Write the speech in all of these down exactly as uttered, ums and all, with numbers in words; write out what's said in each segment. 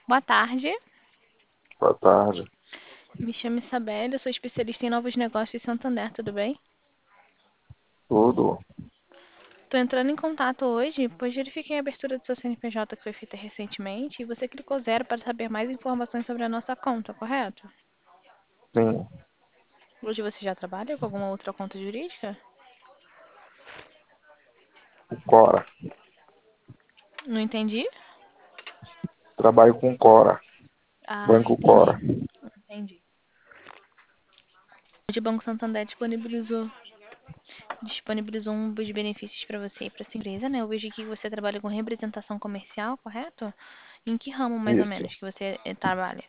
Boa tarde, Boa tarde. me chamo Isabelle, eu sou especialista em novos negócios em Santander, tudo bem? Tudo? Estou entrando em contato hoje, pois verifiquei a abertura do seu C N P J que foi feita recentemente e você clicou zero para saber mais informações sobre a nossa conta, correto? Sim. Hoje você já trabalha com alguma outra conta jurídica? O Cora. Não entendi? Trabalho com Cora. Ah, Banco entendi, Cora. entendi. Hoje o Banco Santander disponibilizou, disponibilizou um dos benefícios para você e para sua empresa, né? Eu vejo aqui que você trabalha com representação comercial, correto? Em que ramo mais ou Isso. menos que você eh, trabalha?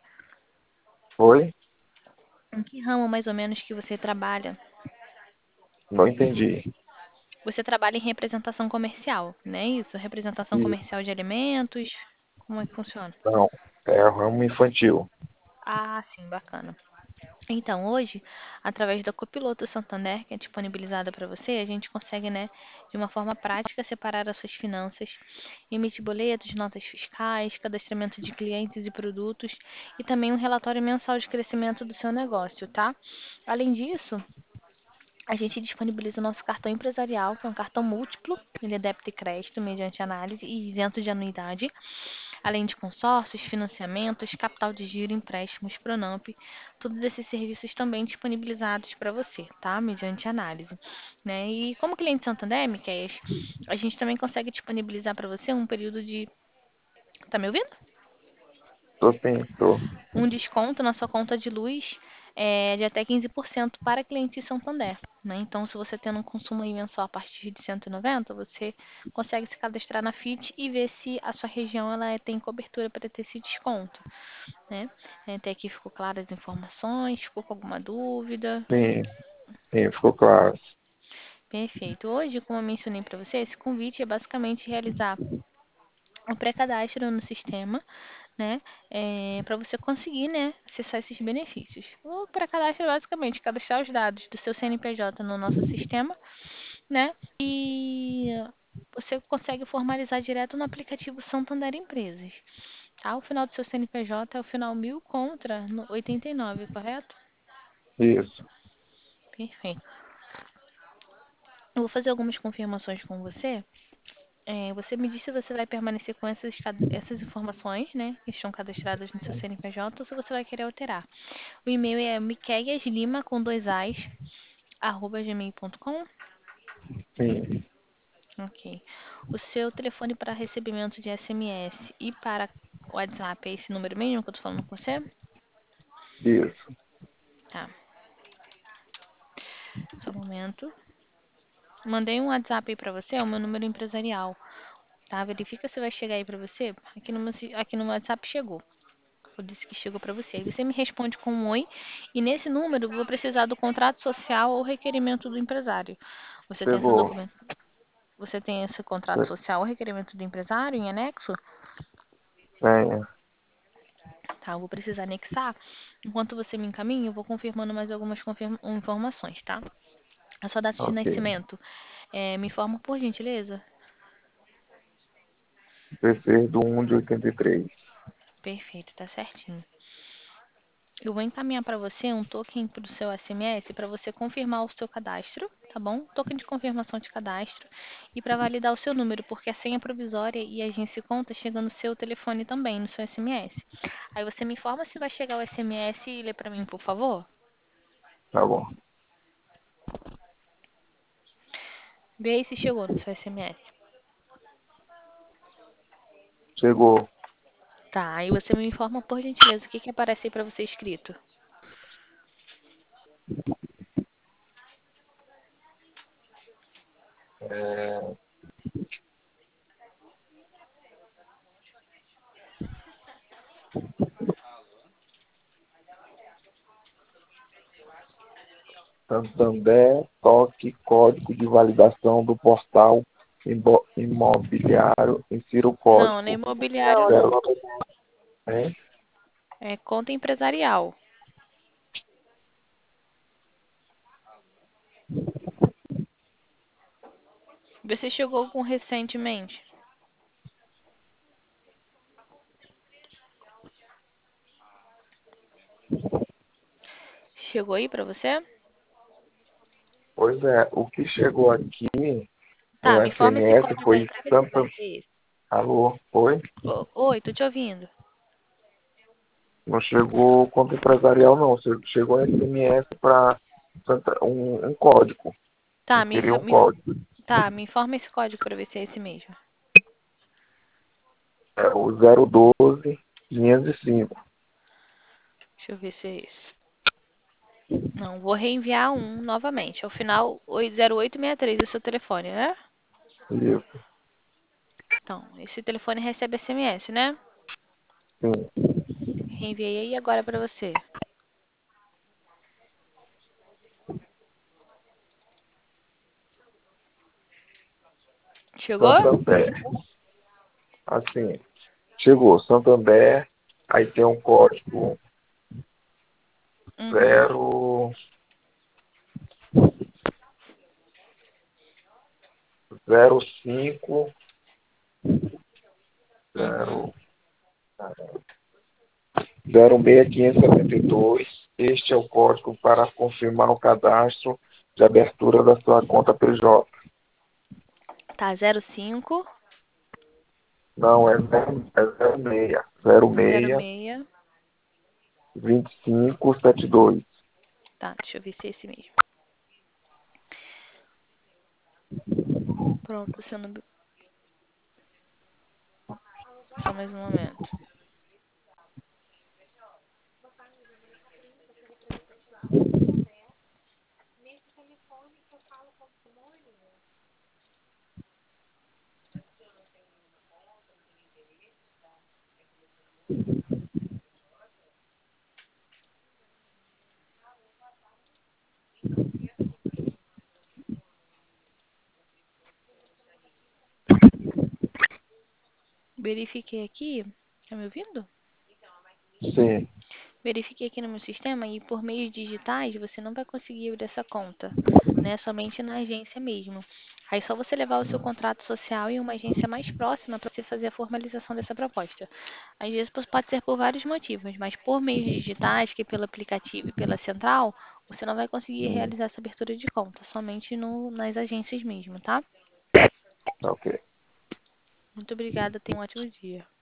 Oi? Em que ramo mais ou menos que você trabalha? Não entendi. Você trabalha em representação comercial, né? Isso, representação Isso. comercial de alimentos. Como é que funciona? Não. É ramo infantil. Ah, sim, bacana. Então, hoje, através da Copiloto Santander, que é disponibilizada para você, a gente consegue, né, de uma forma prática, separar as suas finanças, emitir boletos, notas fiscais, cadastramento de clientes e produtos e também um relatório mensal de crescimento do seu negócio, tá? Além disso, a gente disponibiliza o nosso cartão empresarial, que é um cartão múltiplo, ele é débito e crédito mediante análise e isento de anuidade, além de consórcios, financiamentos, capital de giro, empréstimos, Pronamp, todos esses serviços também disponibilizados para você, tá? Mediante análise, né? E como cliente Santander, Miquel, a gente também consegue disponibilizar para você um período de... Tá me ouvindo? Tô sim, tô. Um desconto na sua conta de luz é, de até quinze por cento para clientes Santander. Né? Então, se você tendo um consumo aí mensal a partir de cento e noventa, você consegue se cadastrar na F I T e ver se a sua região ela é- tem cobertura para ter esse desconto. Né? É, até aqui ficou claras as informações, ficou com alguma dúvida? Sim, sim, ficou claro. Perfeito. Hoje, como eu mencionei para você, esse convite é basicamente realizar o pré-cadastro no sistema, né? Para você conseguir, né, acessar esses benefícios. O pré-cadastro é basicamente cadastrar os dados do seu C N P J no nosso sistema, né? E você consegue formalizar direto no aplicativo Santander Empresas. Tá? O final do seu C N P J é o final mil contra no oitenta e nove, correto? Isso. Perfeito. Eu vou fazer algumas confirmações com você. É, você me disse se você vai permanecer com essas, cad- essas informações, né, que estão cadastradas no seu C N P J, ou se você vai querer alterar. O e-mail é miqueiaslima com dois as, arroba gmail ponto com. Sim. Ok. O seu telefone para recebimento de S M S e para WhatsApp é esse número mesmo que eu tô falando com você? Isso. Tá, só um momento. Mandei um WhatsApp aí para você, é o meu número empresarial, tá? Verifica se vai chegar aí para você. Aqui no, meu si- aqui no meu WhatsApp chegou. Eu disse que chegou para você. Aí você me responde com um oi. E nesse número eu vou precisar do contrato social ou requerimento do empresário. Você tem essa Chegou. documento? Você tem esse contrato social ou requerimento do empresário em anexo? Tenha. Tá, eu vou precisar anexar. Enquanto você me encaminha, eu vou confirmando mais algumas confirma- informações, tá? A sua data de Ok. nascimento, é, me informa por gentileza. Terceiro do um de oitenta e três. Perfeito, tá certinho. Eu vou encaminhar para você um token para o seu S M S para você confirmar o seu cadastro, tá bom? Token de confirmação de cadastro e para validar o seu número, porque a senha provisória e a agência conta chega no seu telefone também, no seu S M S. Aí você me informa se vai chegar o S M S e lê para mim, por favor. Tá bom. Vê aí se chegou no seu S M S. Chegou. Tá, aí você me informa por gentileza o que que aparece aí para você escrito. É, Santander, toque código de validação do portal imbo- imobiliário. Insira o Não, não é código. imobiliário Zero, não. hein? É conta empresarial. Você chegou com recentemente? chegou aí pra você? Pois é, o que chegou aqui Tá, no me informa esse S M S código aí foi pra ver se Santa... pode ser esse. Alô, foi? Ô, oi, tô te ouvindo. Não chegou conta empresarial, não. Che- Chegou um S M S para um, um código. Tá, me, Inserir infa- um me, código. tá, me informa esse código pra ver se é esse mesmo. É o zero doze quinhentos e cinco. Deixa eu ver se é esse. Não, vou reenviar um novamente. Ao final, zero oito seis três é o seu telefone, né? Isso, Então, esse telefone recebe S M S, né? sim. Reenviei aí agora pra você. Chegou? Santander. Assim, chegou Santander, aí tem um código Uhum, zero, zero cinco, uhum. zero, zero seis quinhentos e setenta e dois. Este é o código para confirmar o cadastro de abertura da sua conta P J. Tá, zero cinco, Não, é zero, é zero seis, zero zero seis, seis. vinte e cinco, setenta e dois. Tá, deixa eu ver se é esse mesmo. Pronto, sendo. Só mais um momento. Verifiquei aqui. Tá me ouvindo? Sim, Verifiquei aqui no meu sistema e por meios digitais você não vai conseguir abrir essa conta, né? Somente na agência mesmo. Aí só você levar o seu contrato social em uma agência mais próxima para você fazer a formalização dessa proposta. Às vezes pode ser por vários motivos, mas por meios digitais, que é pelo aplicativo e pela central, você não vai conseguir sim, realizar essa abertura de conta, somente no, nas agências mesmo, tá? tá ok. Muito obrigada, tenha um ótimo dia.